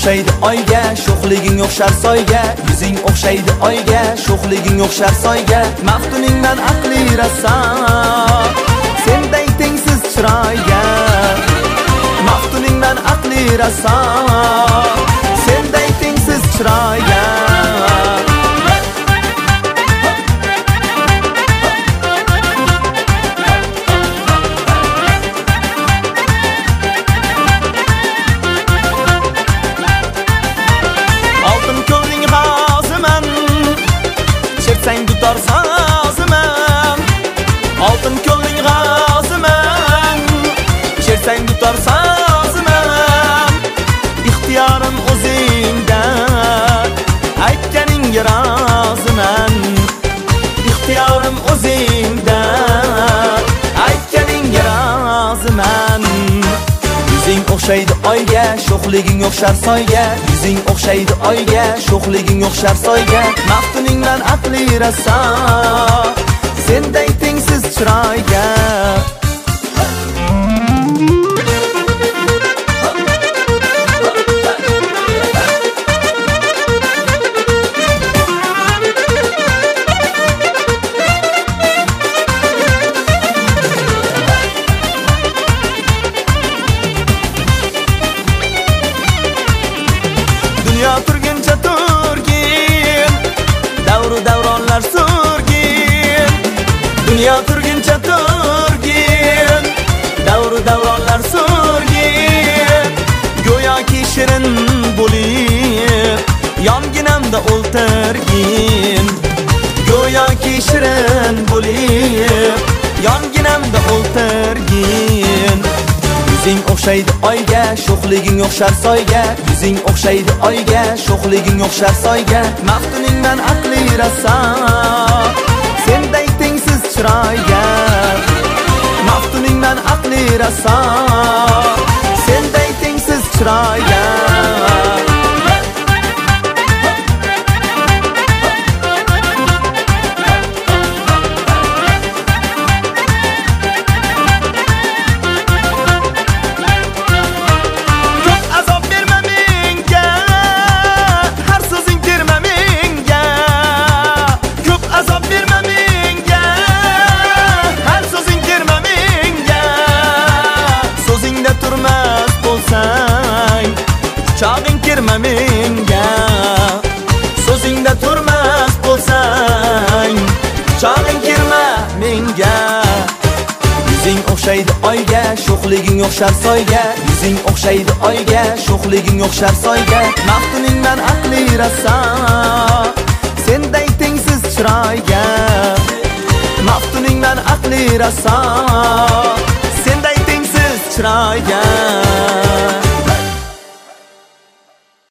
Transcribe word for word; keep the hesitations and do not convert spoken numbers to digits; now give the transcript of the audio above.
o'xshaydi oyga, sho'xliging o'xshar soyga. Yuzing o'xshaydi oyga, sho'xliging o'xshar soyga. Maftuningdan aqli rassam, senday tengsiz chiroyga. Maftuningdan aqli rassam, senday tengsiz chiroyga. Sen tutar sazımam, altın ko'ngling g'oziman. Shersang tutar sazımam, ixtiyorim o'zingda, aytganingga roziman. İxtiyorim o'zingda, aytganingga roziman. Yuzing o'xshaydi oyga, sho'xliging o'xshar soyga. Yuzing o'xshaydi oyga, sho'xliging o'xshar soyga. Maftuningdan aqli rassam, senday tengsiz chiroyga. Dünya turguncha turgin, davru davronlar surgin. Dünya turguncha turgin, davru davronlar surgin. Go'yoki shirin bo'lib, yonginamda o'ltirgin. Go'yoki shirin bo'lib, yonginamda o'ltirgin. Yuzing o'xshaydi oyga, sho'xliging o'xshar soyga. Yuzing o'xshaydi oyga, sho'xliging o'xshar soyga. Maftuningdan aqli rassam, senday tengsiz chiroyga. Maftuningdan aqli rassam, senday tengsiz chiroyga. Chog'ing kirma menga, so'zingda turmas bo'lsang, chog'ing kirma menga. Yuzing o'xshaydi oyga, sho'xliging o'xshar soyga. Yuzing o'xshaydi oyga, sho'xliging o'xshar soyga. Maftuningdan aqli rassam, senday tengsiz chiroyga. Maftuningdan aqli rassam, senday tengsiz chiroyga.